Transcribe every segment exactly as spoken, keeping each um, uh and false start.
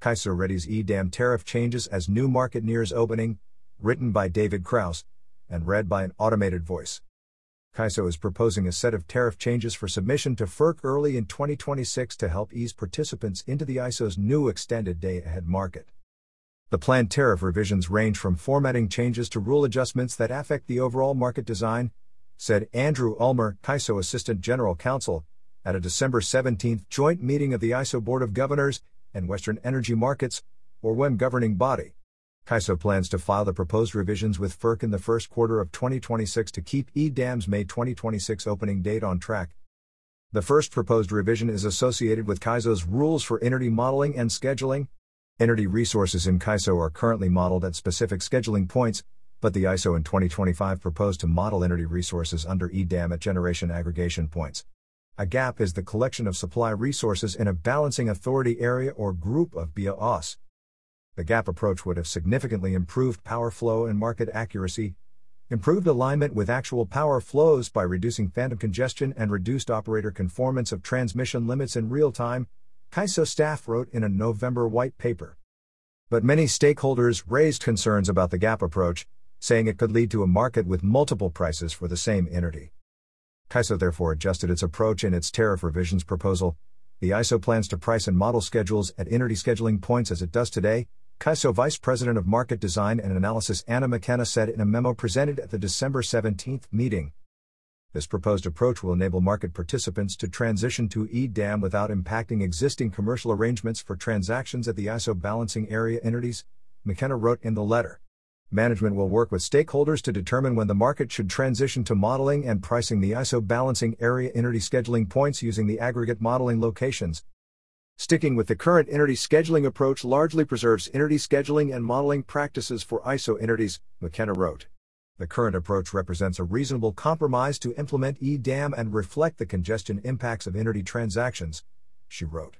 CAISO readies E D A M tariff changes as new market nears opening, written by David Kraus, and read by an automated voice. CAISO is proposing a set of tariff changes for submission to F E R C early in twenty twenty-six to help ease participants into the I S O's new extended day-ahead market. The planned tariff revisions range from formatting changes to rule adjustments that affect the overall market design, said Andrew Ulmer, CAISO Assistant General Counsel, at a December seventeenth joint meeting of the I S O Board of Governors and Western Energy Markets, or W E M governing body. CAISO plans to file the proposed revisions with F E R C in the first quarter of twenty twenty-six to keep E D A M's May twenty twenty-six opening date on track. The first proposed revision is associated with CAISO's rules for entity modeling and scheduling. Entity resources in CAISO are currently modeled at specific scheduling points, but the I S O in twenty twenty-five proposed to model entity resources under E D A M at generation aggregation points. A gap is the collection of supply resources in a balancing authority area or group of B A O S. The gap approach would have significantly improved power flow and market accuracy, improved alignment with actual power flows by reducing phantom congestion and reduced operator conformance of transmission limits in real time, CAISO staff wrote in a November white paper. But many stakeholders raised concerns about the gap approach, saying it could lead to a market with multiple prices for the same entity. CAISO therefore adjusted its approach in its tariff revisions proposal. The I S O plans to price and model schedules at entity scheduling points as it does today, CAISO Vice President of Market Design and Analysis Anna McKenna said in a memo presented at the December seventeenth meeting. This proposed approach will enable market participants to transition to E D A M without impacting existing commercial arrangements for transactions at the I S O balancing area entities, McKenna wrote in the letter. Management will work with stakeholders to determine when the market should transition to modeling and pricing the I S O balancing area entity scheduling points using the aggregate modeling locations. Sticking with the current entity scheduling approach largely preserves entity scheduling and modeling practices for I S O entities, McKenna wrote. The current approach represents a reasonable compromise to implement E D A M and reflect the congestion impacts of entity transactions, she wrote.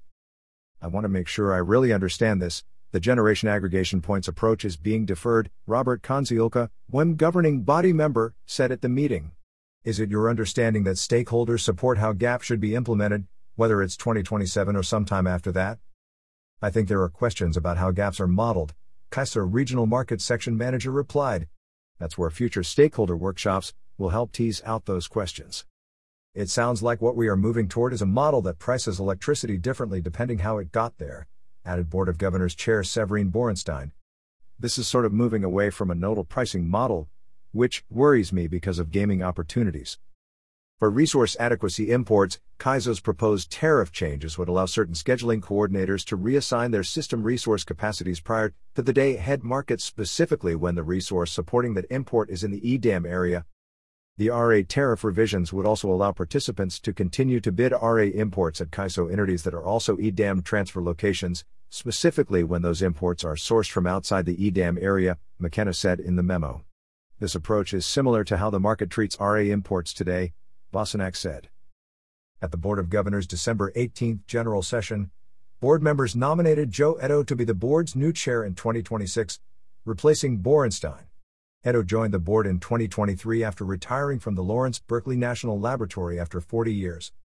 I want to make sure I really understand this. The generation aggregation points approach is being deferred, Robert Konziolka, W E M governing body member, said at the meeting. Is it your understanding that stakeholders support how gap should be implemented, whether it's twenty twenty-seven or sometime after that? I think there are questions about how gaps are modeled, CAISO Regional Market Section Manager replied. That's where future stakeholder workshops will help tease out those questions. It sounds like what we are moving toward is a model that prices electricity differently depending how it got there, added Board of Governors Chair Severine Borenstein. This is sort of moving away from a nodal pricing model, which worries me because of gaming opportunities. For resource adequacy imports, CAISO's proposed tariff changes would allow certain scheduling coordinators to reassign their system resource capacities prior to the day-ahead market, specifically when the resource supporting that import is in the E D A M area. The R A tariff revisions would also allow participants to continue to bid R A imports at CAISO entities that are also E D A M transfer locations, specifically when those imports are sourced from outside the E D A M area, McKenna said in the memo. This approach is similar to how the market treats R A imports today, Bosanak said. At the Board of Governors' December eighteenth general session, board members nominated Joe Edo to be the board's new chair in twenty twenty-six, replacing Borenstein. Edo joined the board in twenty twenty-three after retiring from the Lawrence Berkeley National Laboratory after forty years.